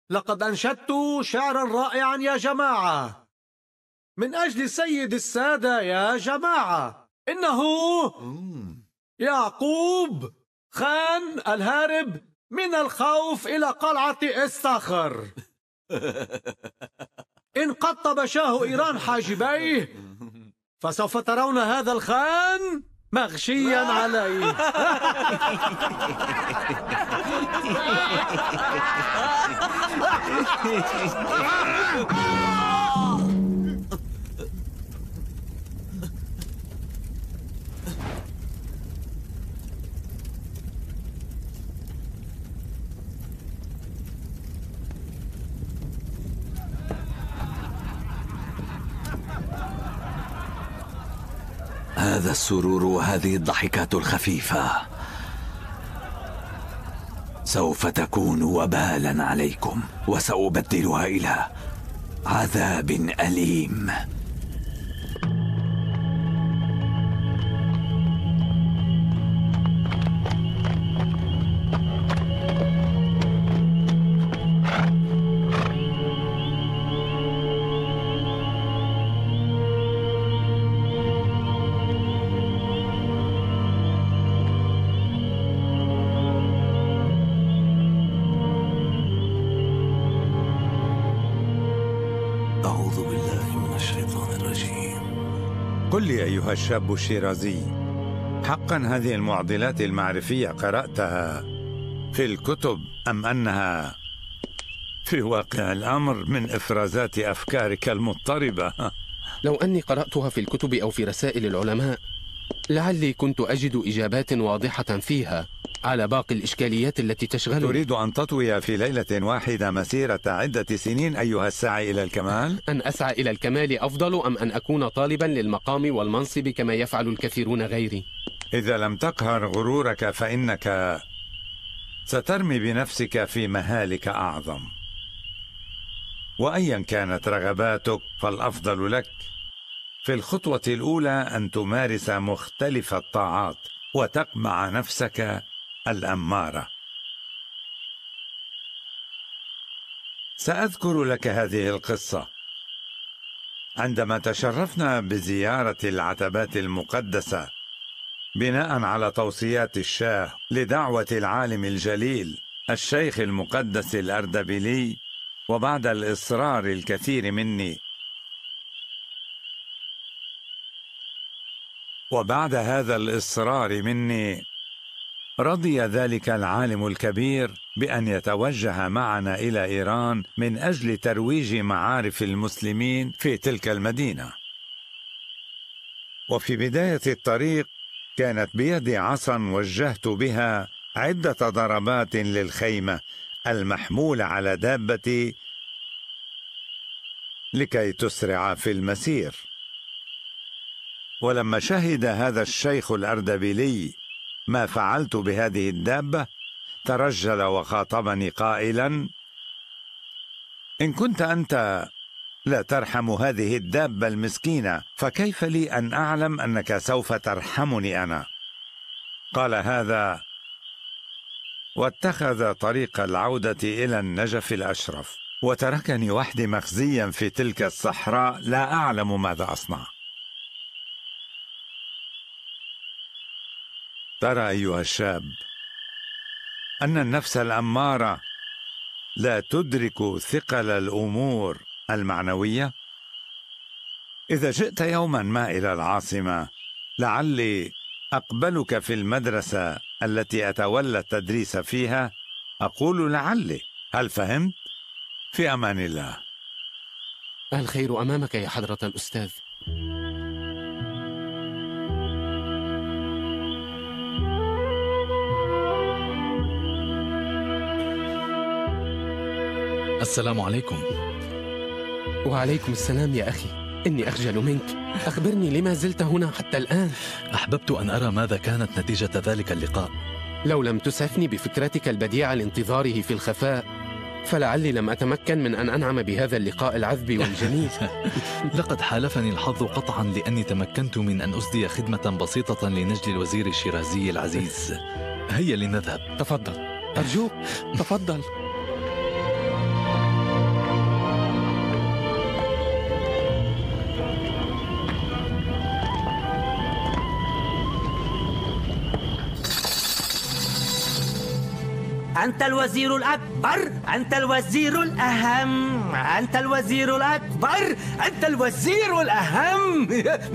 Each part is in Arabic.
لقد أنشدت شعرا رائعا يا جماعة، من أجل سيد السادة يا جماعة. إنه يعقوب خان الهارب من الخوف إلى قلعة إستاخر. إن قطب شاه إيران حاجبيه فسوف ترون هذا الخان مغشيا عليه. هذا السرور وهذه الضحكات الخفيفة سوف تكون وبالا عليكم، وسأبدلها إلى عذاب أليم. قل لي أيها الشاب الشيرازي، حقا هذه المعضلات المعرفية قرأتها في الكتب أم أنها في واقع الأمر من إفرازات أفكارك المضطربة؟ لو أني قرأتها في الكتب أو في رسائل العلماء لعلي كنت أجد إجابات واضحة فيها على باقي الإشكاليات التي تشغلني. تريد أن تطوي في ليلة واحدة مسيرة عدة سنين أيها الساعي إلى الكمال؟ أن أسعى إلى الكمال أفضل أم أن أكون طالبا للمقام والمنصب كما يفعل الكثيرون غيري؟ إذا لم تقهر غرورك فإنك سترمي بنفسك في مهالك أعظم، وأيا كانت رغباتك فالأفضل لك في الخطوة الأولى أن تمارس مختلف الطاعات وتقمع نفسك الأمارة. سأذكر لك هذه القصة. عندما تشرفنا بزيارة العتبات المقدسة بناء على توصيات الشاه لدعوة العالم الجليل الشيخ المقدس الأردبيلي، وبعد الإصرار الكثير مني، وبعد هذا الإصرار مني رضي ذلك العالم الكبير بأن يتوجه معنا إلى إيران من أجل ترويج معارف المسلمين في تلك المدينة. وفي بداية الطريق كانت بيدي عصا وجهت بها عدة ضربات للخيمة المحمولة على دابتي لكي تسرع في المسير. ولما شهد هذا الشيخ الأردبيلي ما فعلت بهذه الدابة ترجل وخاطبني قائلا: إن كنت أنت لا ترحم هذه الدابة المسكينة فكيف لي أن أعلم أنك سوف ترحمني أنا؟ قال هذا واتخذ طريق العودة إلى النجف الأشرف، وتركني وحدي مخزيا في تلك الصحراء لا أعلم ماذا أصنع. ترى أيها الشاب أن النفس الأمارة لا تدرك ثقل الأمور المعنوية. إذا جئت يوما ما إلى العاصمة لعلي أقبلك في المدرسة التي أتولى التدريس فيها. أقول لعلي، هل فهمت؟ في أمان الله. الخير أمامك يا حضرة الأستاذ. السلام عليكم. وعليكم السلام يا أخي، إني أخجل منك. أخبرني لما زلت هنا حتى الآن؟ أحببت أن أرى ماذا كانت نتيجة ذلك اللقاء. لو لم تسعفني بفكرتك البديعة لانتظاره في الخفاء فلعلي لم أتمكن من أن أنعم بهذا اللقاء العذب والجميل. لقد حالفني الحظ قطعا لأني تمكنت من أن أسدي خدمة بسيطة لنجل الوزير الشيرازي العزيز. هيا لنذهب. تفضل أرجوك، تفضل. أنت الوزير الأكبر، أنت الوزير الأهم، أنت الوزير الأكبر، أنت الوزير الأهم.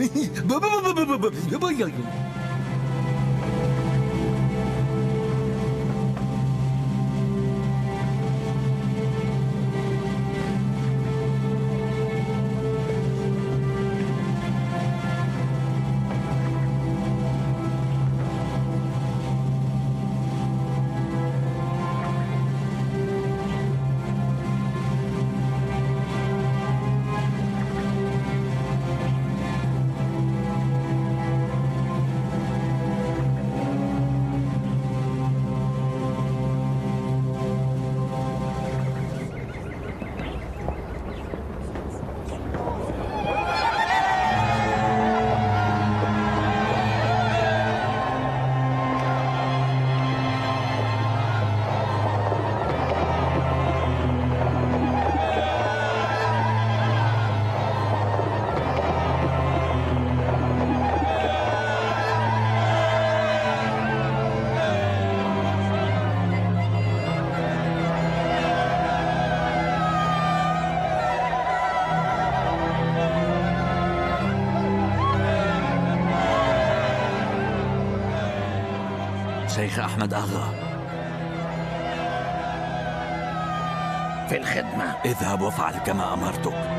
شيخ أحمد آغا، في الخدمة. اذهب وافعل كما أمرتك.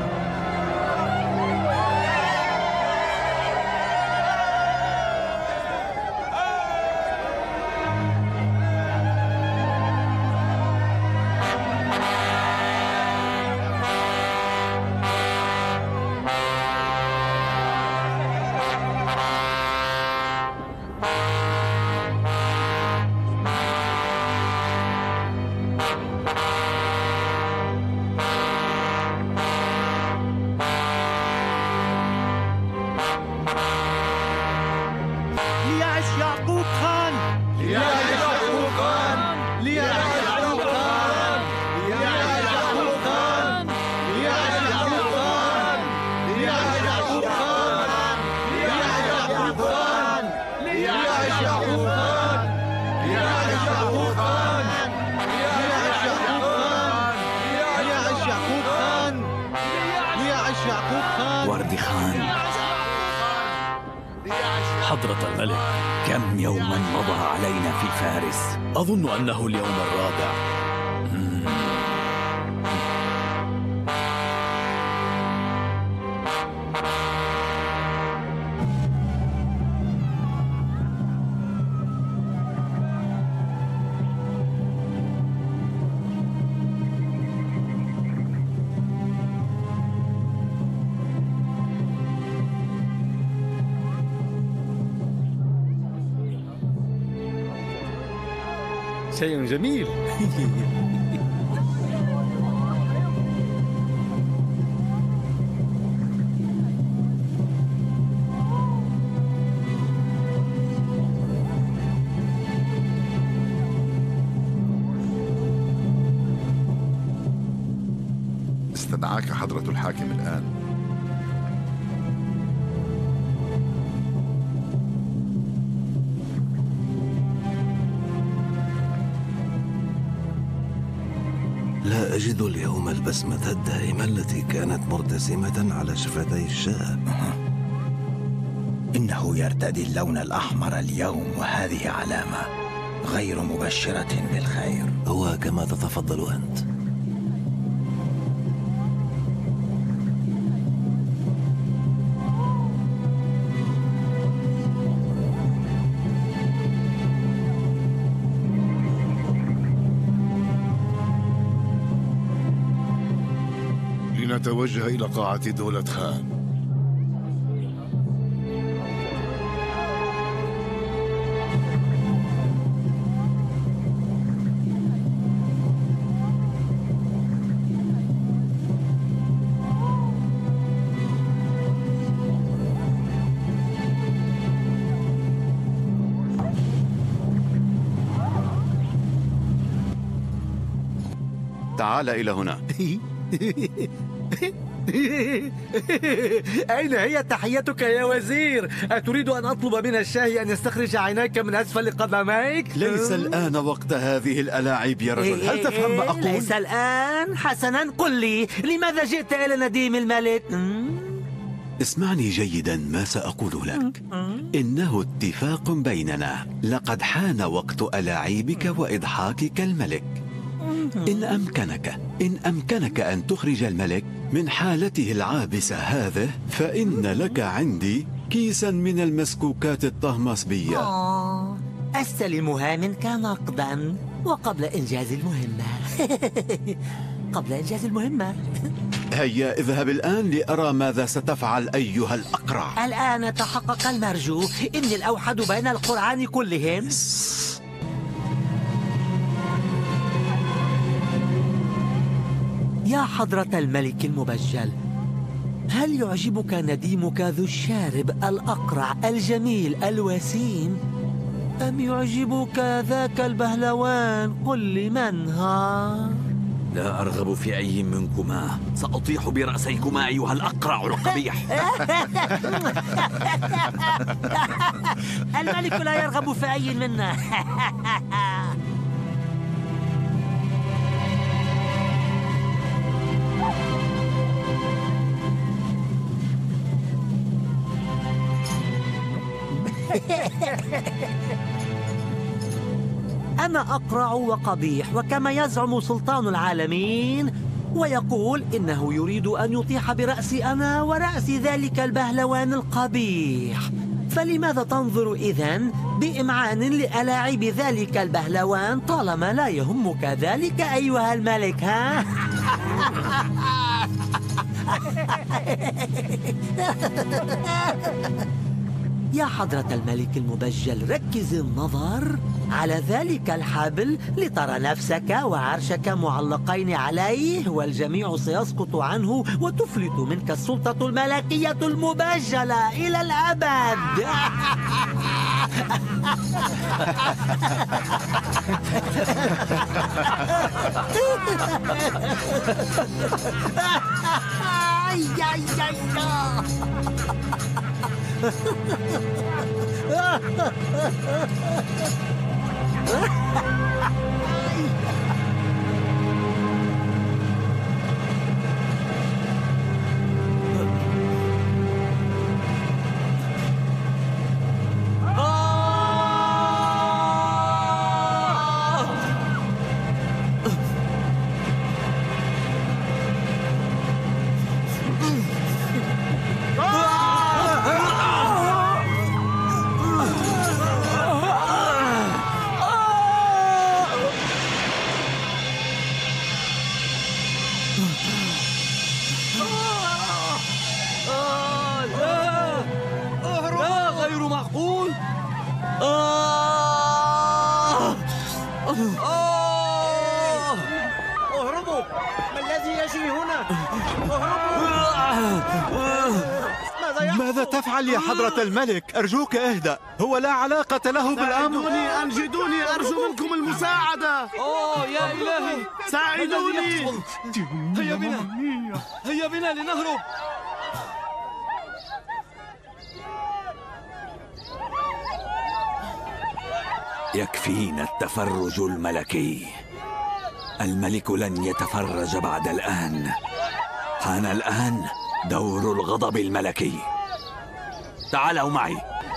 وردي خان، حضرة الملك، كم يوما مضى علينا في فارس؟ أظن أنه اليوم الرابع. شيء جميل. استدعاك حضرة الحاكم الآن. لا أجد اليوم البسمة الدائمة التي كانت مرتسمة على شفتي الشاب. إنه يرتدي اللون الأحمر اليوم، وهذه علامة غير مبشرة بالخير. هو كما تتفضل أنت. لنتوجه إلى قاعة دولة خان. تعال إلى هنا. أين هي تحيتك يا وزير؟ أتريد أن أطلب من الشاهي أن يستخرج عينيك من أسفل قدميك؟ ليس الآن وقت هذه الألاعيب يا رجل. هل تفهم ما أقول؟ ليس الآن. حسنا، قل لي لماذا جئت إلى نديم الملك؟ اسمعني جيدا ما سأقول لك. إنه اتفاق بيننا. لقد حان وقت ألاعيبك وإضحاكك الملك. إن أمكنك أن تخرج الملك من حالته العابسة هذه، فإن لك عندي كيسا من المسكوكات الطهماسبية. أستلمها منك نقدا وقبل إنجاز المهمة. قبل إنجاز المهمة. هيا اذهب الآن لأرى ماذا ستفعل أيها الأقرع. الآن تحقق المرجو. إني الأوحد بين القرعان كلهم. يا حضرة الملك المبجل، هل يعجبك نديمك ذو الشارب الأقرع الجميل الوسيم؟ أم يعجبك ذاك البهلوان؟ قل لي من ها؟ لا أرغب في أي منكما. سأطيح برأسيكما أيها الأقرع القبيح. الملك لا يرغب في أي منا. أنا أقرع وقبيح، وكما يزعم سلطان العالمين ويقول إنه يريد أن يطيح برأسي أنا ورأس ذلك البهلوان القبيح. فلماذا تنظر إذن بإمعان لألاعب ذلك البهلوان طالما لا يهمك ذلك أيها الملك؟ ها؟ يا حضرة الملك المبجل، ركز النظر على ذلك الحبل لترى نفسك وعرشك معلقين عليه، والجميع سيسقط عنه وتفلت منك السلطة الملكية المبجلة إلى الأبد. اهربوا! ما الذي يجري هنا؟ ماذا تفعل يا حضرة الملك؟ أرجوك اهدأ، هو لا علاقة له بالأمر. أنجدوني أرجو منكم المساعدة. يا إلهي، ساعدوني. هيا بنا لنهرب. يكفينا التفرج الملكي. الملك لن يتفرج بعد الآن. حان الآن دور الغضب الملكي. تعالوا معي.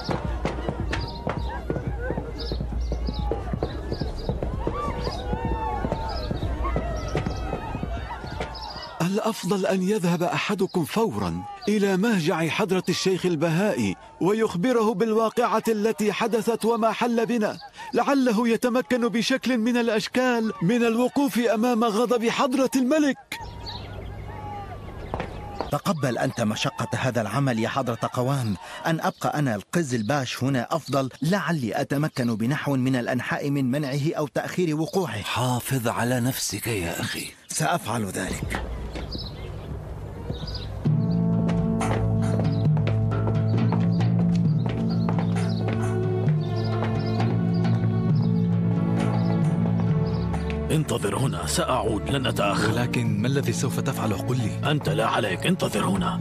الأفضل أن يذهب أحدكم فورا إلى مهجع حضرة الشيخ البهائي ويخبره بالواقعة التي حدثت وما حل بنا، لعله يتمكن بشكل من الأشكال من الوقوف أمام غضب حضرة الملك. تقبل أنت مشقة هذا العمل يا حضرة قوام. أن أبقى أنا القز الباش هنا أفضل، لعلي أتمكن بنحو من الأنحاء من منعه أو تأخير وقوعه. حافظ على نفسك يا أخي. سأفعل ذلك. انتظر هنا، سأعود، لن أتأخر. ولكن ما الذي سوف تفعله؟ قل لي. أنت لا عليك، انتظر هنا.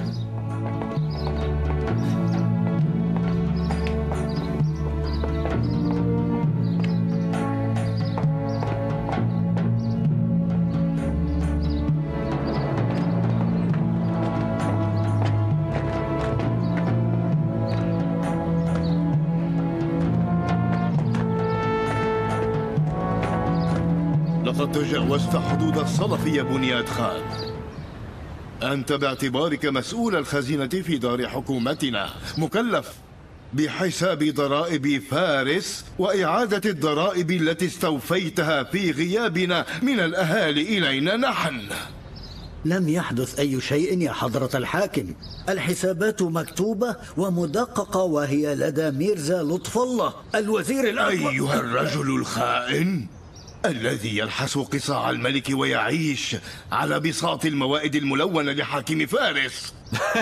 لقد تجاوزت حدود الصلف يا بنياد خان. أنت باعتبارك مسؤول الخزينة في دار حكومتنا مكلف بحساب ضرائب فارس وإعادة الضرائب التي استوفيتها في غيابنا من الأهالي إلينا نحن. لم يحدث أي شيء يا حضرة الحاكم. الحسابات مكتوبة ومدققة وهي لدى ميرزا لطف الله الوزير الأكبر. أيها الرجل الخائن الذي يلحس قصاع الملك ويعيش على بساط الموائد الملونة لحاكم فارس.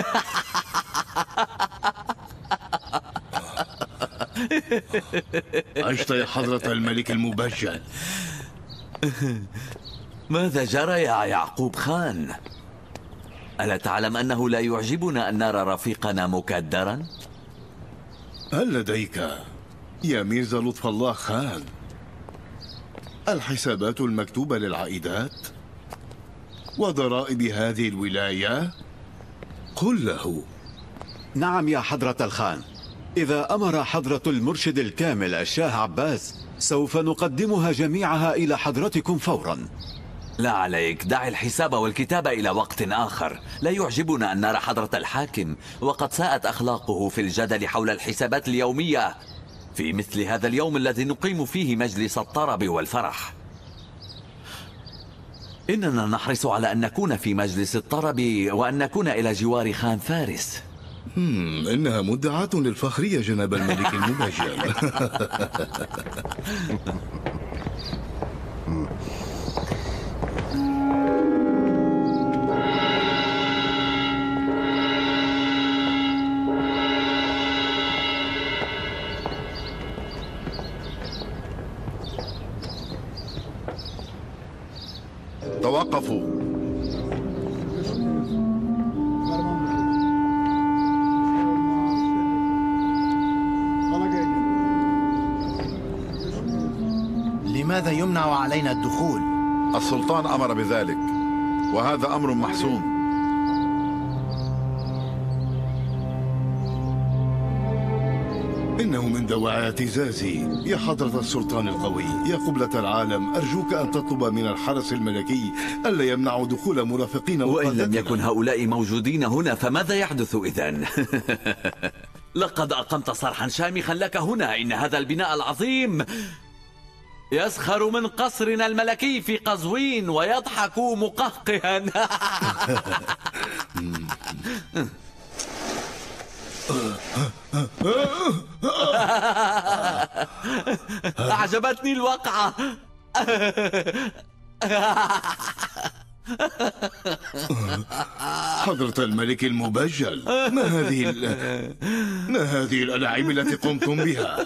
عشت يا حضرة الملك المبجل. ماذا جرى يا يعقوب خان؟ ألا تعلم أنه لا يعجبنا أن نرى رفيقنا مكدرا؟ هل لديك يا ميرزا لطف الله خان الحسابات المكتوبة للعائدات وضرائب هذه الولاية؟ قل له. نعم يا حضرة الخان، إذا أمر حضرة المرشد الكامل الشاه عباس سوف نقدمها جميعها إلى حضرتكم فورا. لا عليك، دع الحساب والكتابة إلى وقت آخر. لا يعجبنا أن نرى حضرة الحاكم وقد ساءت أخلاقه في الجدل حول الحسابات اليومية في مثل هذا اليوم الذي نقيم فيه مجلس الطرب والفرح. إننا نحرص على أن نكون في مجلس الطرب وأن نكون إلى جوار خان فارس. إنها مدعاة للفخر يا جناب الملك المبجل. توقفوا. لماذا يمنع علينا الدخول؟ السلطان أمر بذلك وهذا أمر محسوم. إنه من دواعي اعتزازي يا حضرة السلطان القوي. يا قبلة العالم، أرجوك أن تطلب من الحرس الملكي ألا يمنعوا دخول مرافقين وإن لم يكن هؤلاء موجودين هنا فماذا يحدث إذن؟ لقد أقمت صرحا شامخا لك هنا. إن هذا البناء العظيم يسخر من قصرنا الملكي في قزوين ويضحك مقهقها. أعجبتني الوقعة. حضرة الملك المبجل، ما هذه الألاعيب التي قمتم بها؟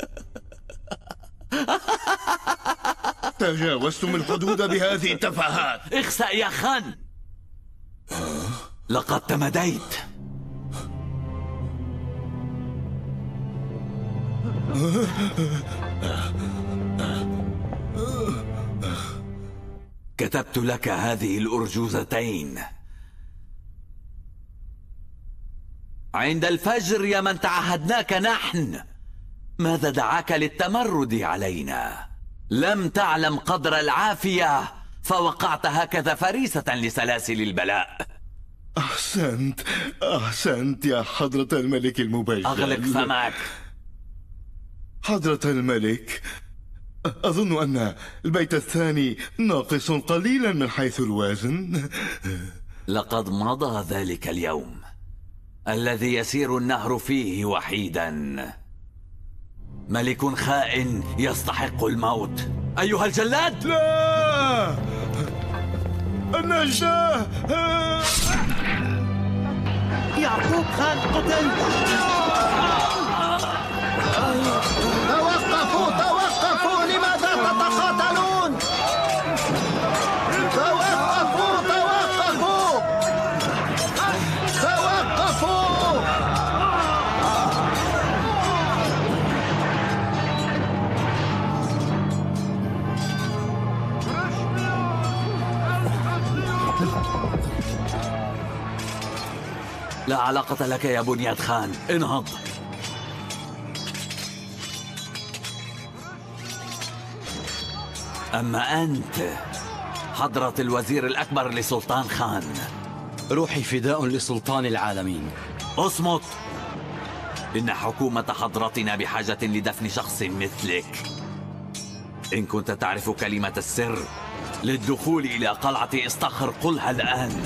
تجاوزتم الحدود بهذه التفاهات. اخسأ يا خان، لقد تمديت. كتبت لك هذه الأرجوزتين عند الفجر يا من تعهدناك نحن. ماذا دعاك للتمرد علينا؟ لم تعلم قدر العافية فوقعت هكذا فريسة لسلاسل البلاء. أحسنت يا حضرة الملك المبجل. أغلق فمك. حضرة الملك، أظن أن البيت الثاني ناقص قليلا من حيث الوزن. لقد مضى ذلك اليوم الذي يسير النهر فيه وحيدا. ملك خائن يستحق الموت. أيها الجلاد، لا، النجدة. يعقوب خان قتل. توقفوا، لماذا تتقاتلون؟ لا علاقة لك يا بنياد خان، انهض. أما أنت حضرة الوزير الأكبر لسلطان خان، روحي فداء لسلطان العالمين. اصمت. إن حكومة حضرتنا بحاجة لدفن شخص مثلك. إن كنت تعرف كلمة السر للدخول إلى قلعة إصطخر قلها الآن.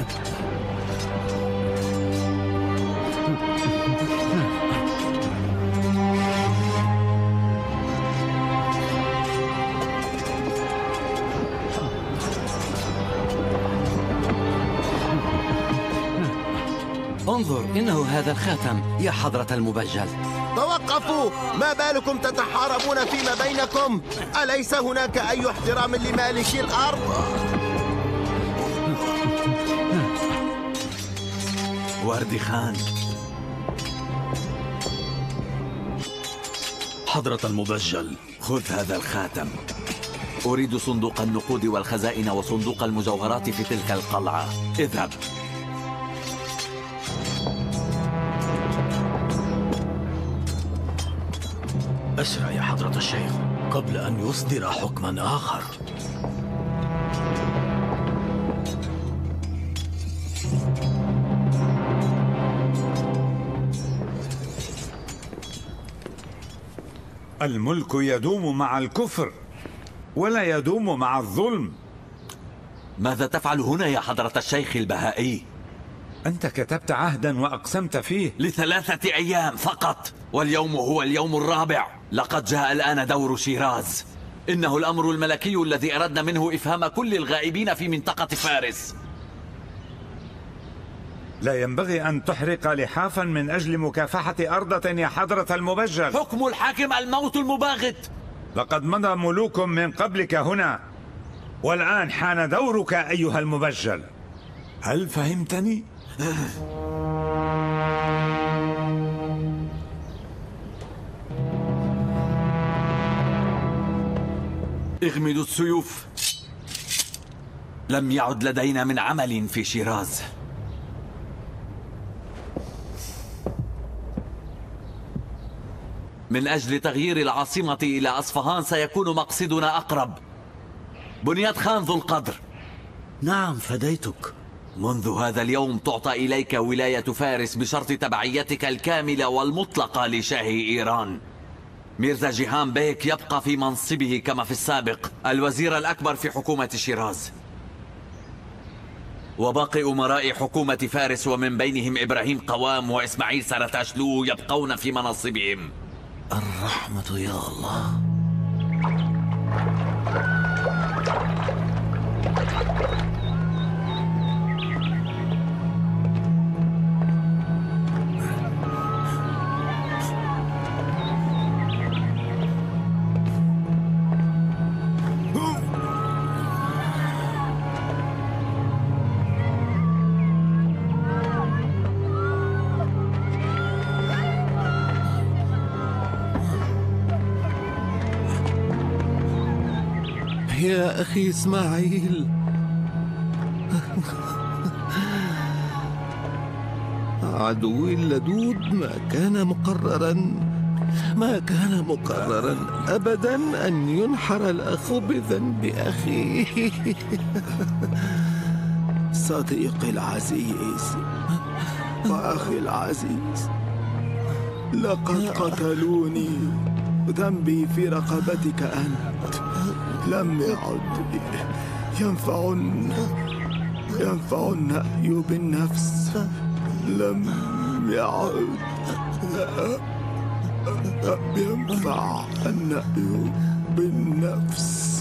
انظر، إنه هذا الخاتم يا حضرة المبجل. توقفوا! ما بالكم تتحاربون فيما بينكم؟ أليس هناك أي احترام لمالكي الأرض؟ وردي خان. حضرة المبجل، خذ هذا الخاتم. أريد صندوق النقود والخزائن وصندوق المجوهرات في تلك القلعة. اذهب. أسرع يا حضرة الشيخ قبل أن يصدر حكما آخر. الملك يدوم مع الكفر ولا يدوم مع الظلم. ماذا تفعل هنا يا حضرة الشيخ البهائي؟ أنت كتبت عهدا وأقسمت فيه ل3 أيام فقط، واليوم هو اليوم الرابع. لقد جاء الآن دور شيراز. إنه الأمر الملكي الذي أردنا منه إفهام كل الغائبين في منطقة فارس. لا ينبغي أن تحرق لحافا من أجل مكافحة أرضة يا حضرة المبجل. حكم الحاكم الموت المباغت. لقد مضى ملوك من قبلك هنا، والآن حان دورك أيها المبجل. هل فهمتني؟ اغمدوا السيوف. لم يعد لدينا من عمل في شيراز. من أجل تغيير العاصمة إلى أصفهان سيكون مقصدنا أقرب. بنياد خان ذو القدر. نعم، فديتك. منذ هذا اليوم تعطى إليك ولاية فارس بشرط تبعيتك الكاملة والمطلقة لشاه إيران. ميرزا جيهان بيك يبقى في منصبه كما في السابق، الوزير الأكبر في حكومة شيراز. وباقي أمراء حكومة فارس ومن بينهم إبراهيم قوام وإسماعيل سرتاشلو يبقون في مناصبهم. الرحمة يا الله. يا أخي إسماعيل، عدوي اللدود ما كان مقررا أبدا أن ينحر الأخ بذنب أخيه. صديقي العزيز وأخي العزيز، لقد قتلوني. ذنبي في رقبتك أنت. لم يعد ينفع النأي بالنفس. لم يعد ينفع النأي بالنفس.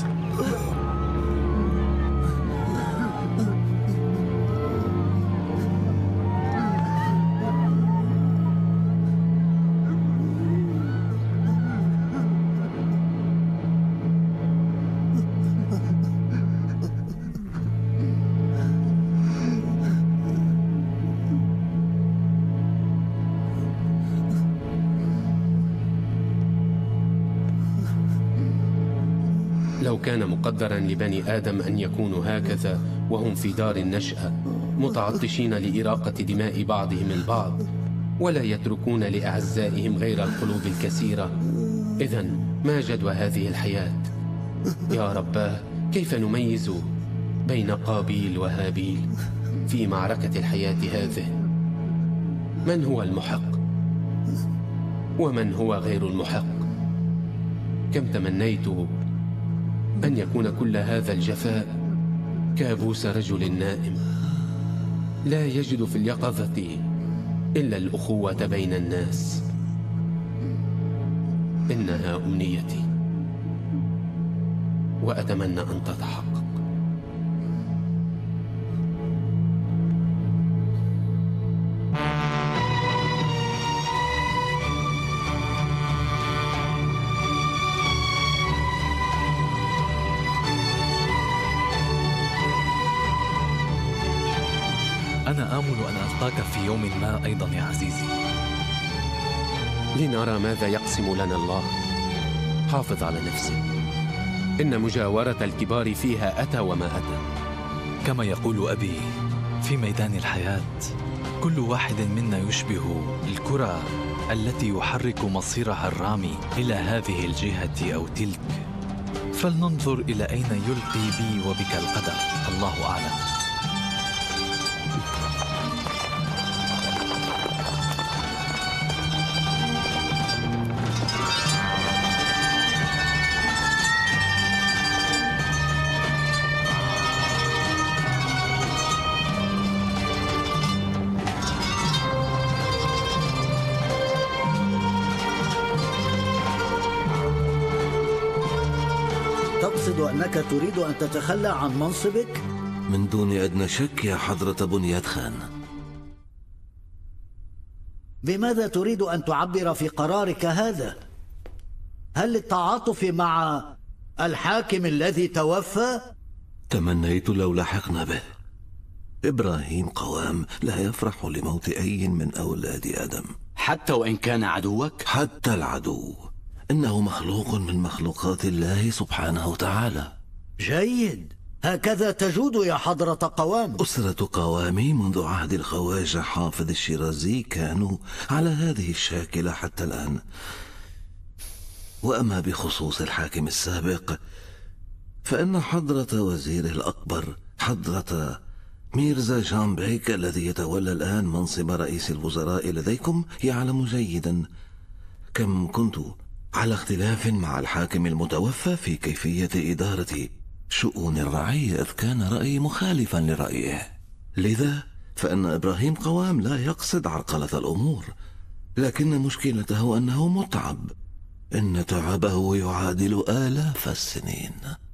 لو كان مقدرا لبني آدم أن يكونوا هكذا وهم في دار النشأة متعطشين لإراقة دماء بعضهم البعض، ولا يتركون لأعزائهم غير القلوب الكثيرة. إذن ما جدوى هذه الحياة؟ يا رباه، كيف نميز بين قابيل وهابيل في معركة الحياة هذه؟ من هو المحق ومن هو غير المحق؟ كم تمنيت أن يكون كل هذا الجفاء كابوس رجل نائم لا يجد في اليقظة إلا الأخوة بين الناس. إنها أمنيتي وأتمنى أن تتحقق. أنا آمل أن ألقاك في يوم ما أيضا يا عزيزي، لنرى ماذا يقسم لنا الله. حافظ على نفسك، إن مجاورة الكبار فيها أتى وما أتى. كما يقول أبي في ميدان الحياة، كل واحد منا يشبه الكرة التي يحرك مصيرها الرامي إلى هذه الجهة أو تلك، فلننظر إلى أين يلقي بي وبك القدر، الله أعلم. تقصد أنك تريد أن تتخلى عن منصبك؟ من دون أدنى شك يا حضرة بنياد خان. بماذا تريد أن تعبر في قرارك هذا؟ هل للتعاطف مع الحاكم الذي توفى؟ تمنيت لو لحقنا به. إبراهيم قوام لا يفرح لموت أي من أولاد آدم، حتى وإن كان عدوك؟ حتى العدو، إنه مخلوق من مخلوقات الله سبحانه وتعالى. جيد، هكذا تجود يا حضرة قوام. أسرة قوامي منذ عهد الخواجة حافظ الشيرازي كانوا على هذه الشاكلة حتى الآن. وأما بخصوص الحاكم السابق فإن حضرة وزيره الأكبر حضرة ميرزا جان بيك الذي يتولى الآن منصب رئيس الوزراء لديكم يعلم جيدا كم كنت على اختلاف مع الحاكم المتوفى في كيفية إدارة شؤون الرعية، إذ كان رأيي مخالفا لرأيه. لذا فإن إبراهيم قوام لا يقصد عرقلة الأمور، لكن مشكلته أنه متعب، إن تعبه يعادل آلاف السنين.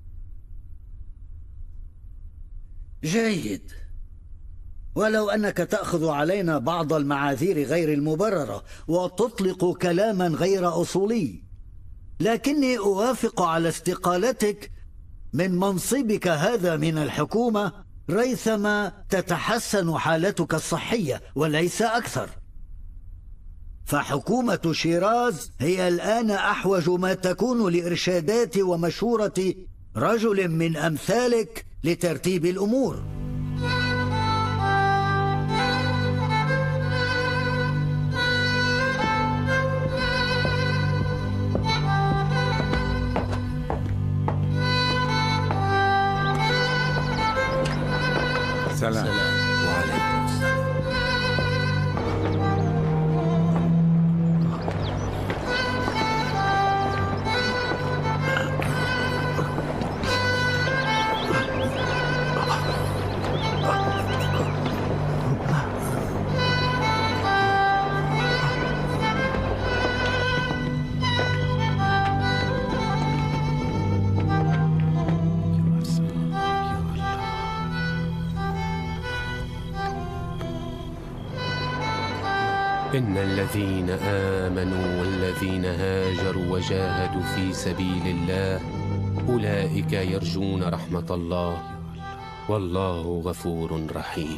جيد، ولو أنك تأخذ علينا بعض المعاذير غير المبررة وتطلق كلاما غير أصولي، لكني أوافق على استقالتك من منصبك هذا من الحكومة ريثما تتحسن حالتك الصحية وليس أكثر. فحكومة شيراز هي الآن أحوج ما تكون لإرشادات ومشورة رجل من أمثالك لترتيب الأمور. سلام. وعليكم السلام. إن الذين آمنوا والذين هاجروا وجاهدوا في سبيل الله أولئك يرجون رحمة الله والله غفور رحيم.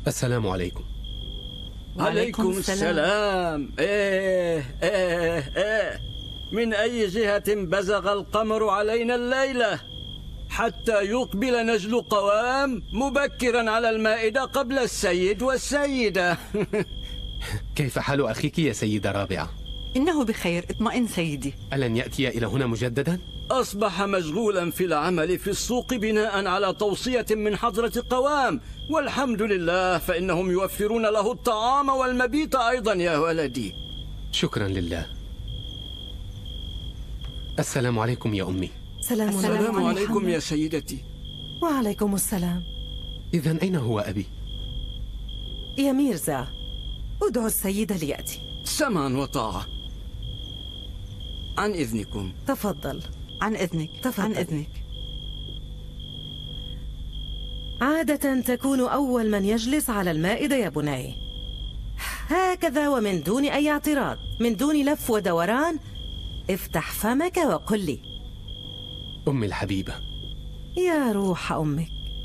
السلام عليكم. عليكم السلام. من أي جهة بزغ القمر علينا الليلة حتى يقبل نجل قوام مبكرا على المائدة قبل السيد والسيدة؟ كيف حال أخيك يا سيدة رابعة؟ إنه بخير، اطمئن سيدي. ألن يأتي إلى هنا مجددا؟ أصبح مشغولا في العمل في السوق بناء على توصية من حضرة قوام، والحمد لله فإنهم يوفرون له الطعام والمبيت أيضا يا ولدي. شكرا لله. السلام عليكم يا أمي. السلام عليكم يا سيدتي. وعليكم السلام. إذن أين هو أبي؟ يا ميرزا، ادعو السيد ليأتي. سمعا وطاعة. عن إذنكم. تفضل. عن إذنك. تفضل. عن إذنك. عادة تكون أول من يجلس على المائدة يا بني، هكذا ومن دون أي اعتراض، من دون لف ودوران. افتح فمك وقل لي. أمي الحبيبة. يا روح أمك.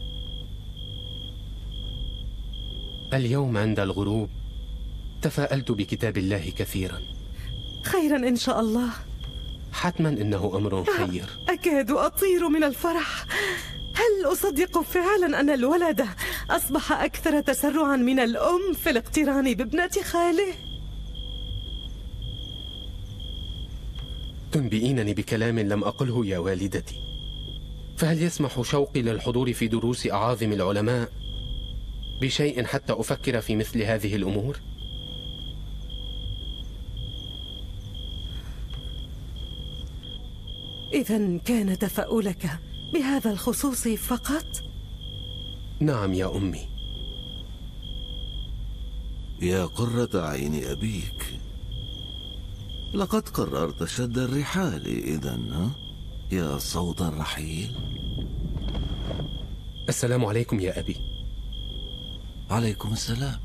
اليوم عند الغروب تفاءلت بكتاب الله كثيرا. خيرا إن شاء الله. حتما إنه أمر خير. أكاد أطير من الفرح. هل أصدق فعلا أن الولد أصبح أكثر تسرعا من الأم في الاقتران بابنة خاله؟ تنبئينني بكلام لم أقله يا والدتي، فهل يسمح شوقي للحضور في دروس أعاظم العلماء بشيء حتى أفكر في مثل هذه الأمور؟ إذن كان تفاؤلك بهذا الخصوص فقط؟ نعم يا أمي. يا قرة عين أبيك، لقد قررت شد الرحال إذن، ها؟ يا صوت الرحيل. السلام عليكم يا أبي. عليكم السلام.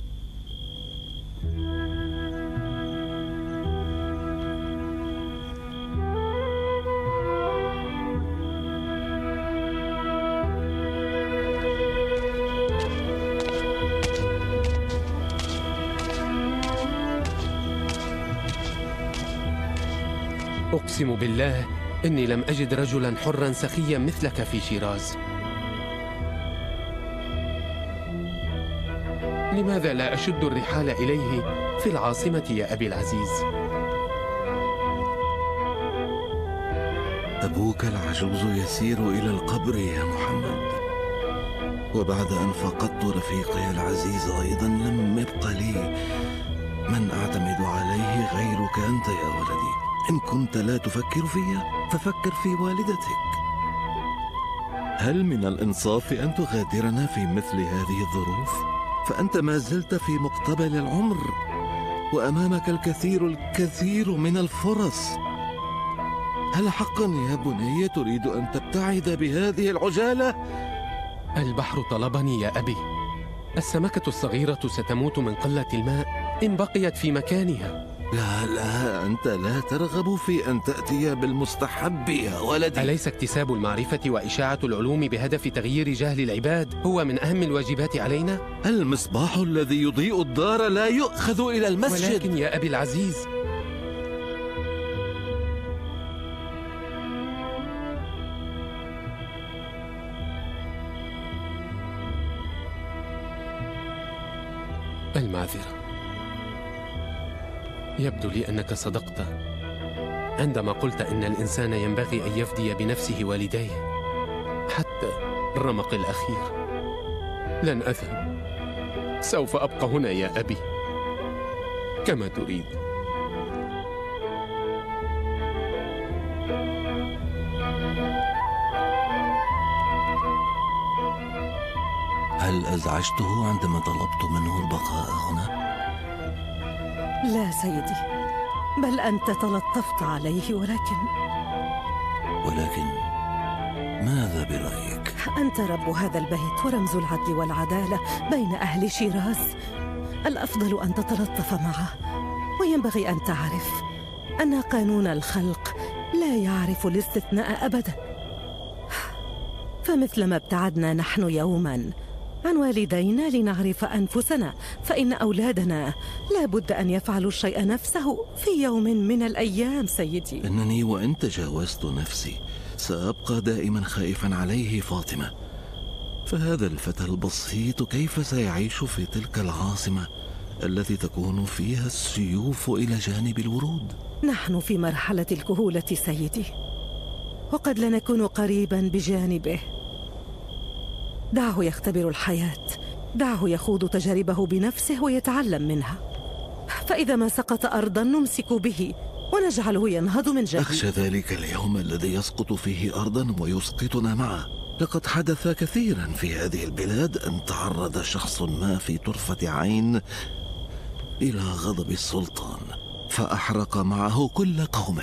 أقسم بالله إني لم أجد رجلا حرا سخيا مثلك في شيراز. لماذا لا أشد الرحال إليه في العاصمة يا أبي العزيز؟ أبوك العجوز يسير إلى القبر يا محمد، وبعد أن فقدت رفيقي العزيز أيضا لم يبق لي من أعتمد عليه غيرك أنت يا ولدي. إن كنت لا تفكر في ففكر في والدتك. هل من الإنصاف أن تغادرنا في مثل هذه الظروف؟ فأنت ما زلت في مقتبل العمر، وأمامك الكثير من الفرص. هل حقا يا بني تريد أن تبتعد بهذه العجالة؟ البحر طلبني يا أبي. السمكة الصغيرة ستموت من قلة الماء إن بقيت في مكانها. لا، أنت لا ترغب في أن تأتي بالمستحب يا ولدي. أليس اكتساب المعرفة وإشاعة العلوم بهدف تغيير جهل العباد هو من أهم الواجبات علينا؟ المصباح الذي يضيء الدار لا يؤخذ إلى المسجد. ولكن يا أبي العزيز، المعذرة. يبدو لي أنك صدقت عندما قلت إن الإنسان ينبغي أن يفدي بنفسه والديه حتى الرمق الأخير. لن أذهب، سوف أبقى هنا يا أبي كما تريد. هل أزعجته عندما طلبت منه البقاء هنا؟ لا سيدي، بل أنت تلطفت عليه. ولكن ماذا برأيك؟ أنت رب هذا البيت ورمز العدل والعدالة بين أهل شيراز. الأفضل أن تتلطف معه، وينبغي أن تعرف أن قانون الخلق لا يعرف الاستثناء أبدا. فمثلما ابتعدنا نحن يوما عن والدينا لنعرف أنفسنا، فإن أولادنا لا بد أن يفعلوا الشيء نفسه في يوم من الأيام سيدي. إنني وإن تجاوزت نفسي سأبقى دائما خائفا عليه فاطمة. فهذا الفتى البسيط كيف سيعيش في تلك العاصمة التي تكون فيها السيوف إلى جانب الورود؟ نحن في مرحلة الكهولة سيدي، وقد لا نكون قريبا بجانبه. دعه يختبر الحياة، دعه يخوض تجاربه بنفسه ويتعلم منها، فإذا ما سقط أرضا نمسك به ونجعله ينهض من جديد. أخشى ذلك اليوم الذي يسقط فيه أرضا ويسقطنا معه. لقد حدث كثيرا في هذه البلاد أن تعرض شخص ما في طرفة عين إلى غضب السلطان فأحرق معه كل قومه.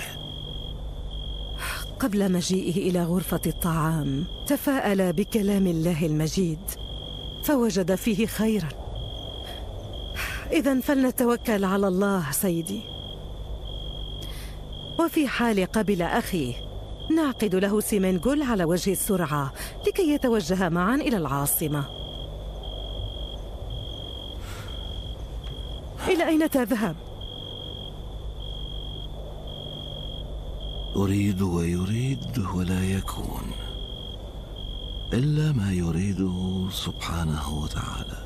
قبل مجيئه إلى غرفة الطعام تفاءل بكلام الله المجيد فوجد فيه خيرا. إذن فلنتوكل على الله سيدي. وفي حال قبل أخيه نعقد له سيمنجول على وجه السرعة لكي يتوجه معا إلى العاصمة. إلى أين تذهب؟ أريد ويريد ولا يكون إلا ما يريده سبحانه وتعالى.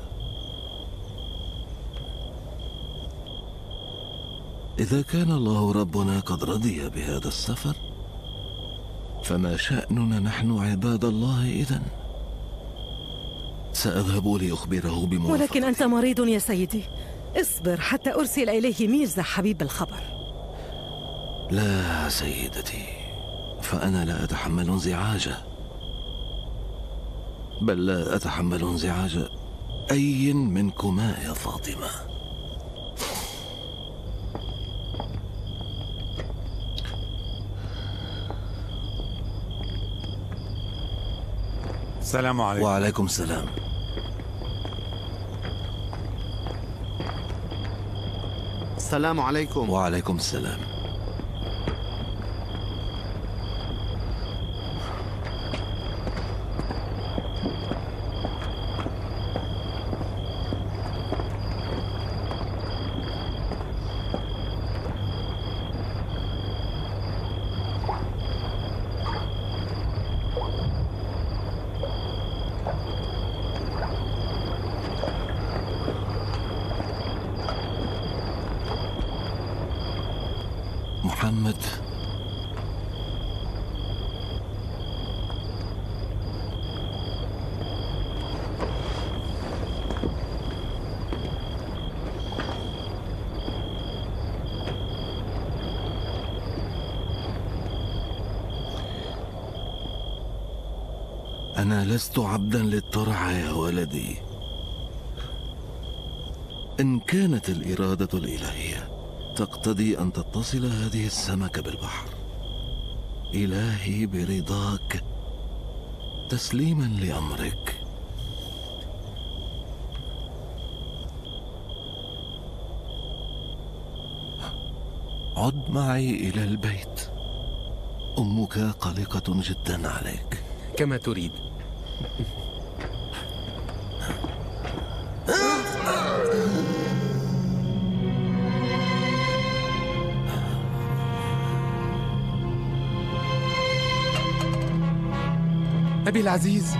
إذا كان الله ربنا قد رضي بهذا السفر فما شأننا نحن عباد الله إذن؟ سأذهب لأخبره بموافقته. ولكن أنت مريض يا سيدي، اصبر حتى أرسل إليه ميرزا حبيب الخبر. لا سيدتي، فأنا لا أتحمل انزعاجه، بل لا أتحمل انزعاج أي منكما يا فاطمة. السلام عليكم. وعليكم السلام. السلام عليكم. وعليكم السلام. محمد، أنا لست عبدا للترعى يا ولدي. إن كانت الإرادة الإلهية تقتضي أن تتصل هذه السمكة بالبحر، إلهي برضاك تسليما لأمرك. عد معي إلى البيت، أمك قلقة جدا عليك. كما تريد. أبي العزيز،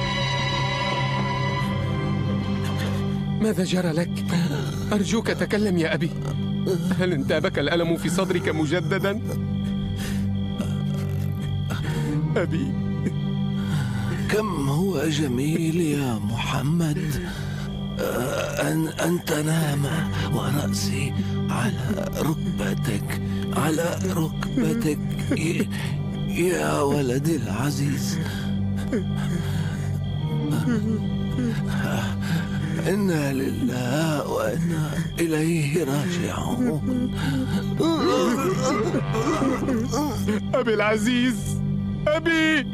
ماذا جرى لك؟ أرجوك تكلم يا أبي. هل انتابك الألم في صدرك مجددا؟ أبي، كم هو جميل يا محمد أن تنام ورأسي على ركبتك، على ركبتك يا ولدي العزيز. إنا لله وإنا إليه راجعون. أبي العزيز، أبي.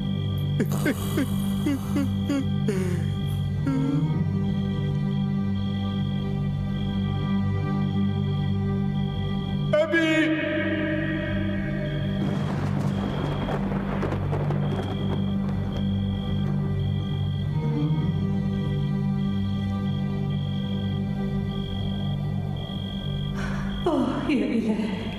أبي. أوه يا إلهي.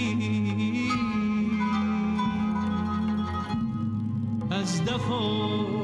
از دفع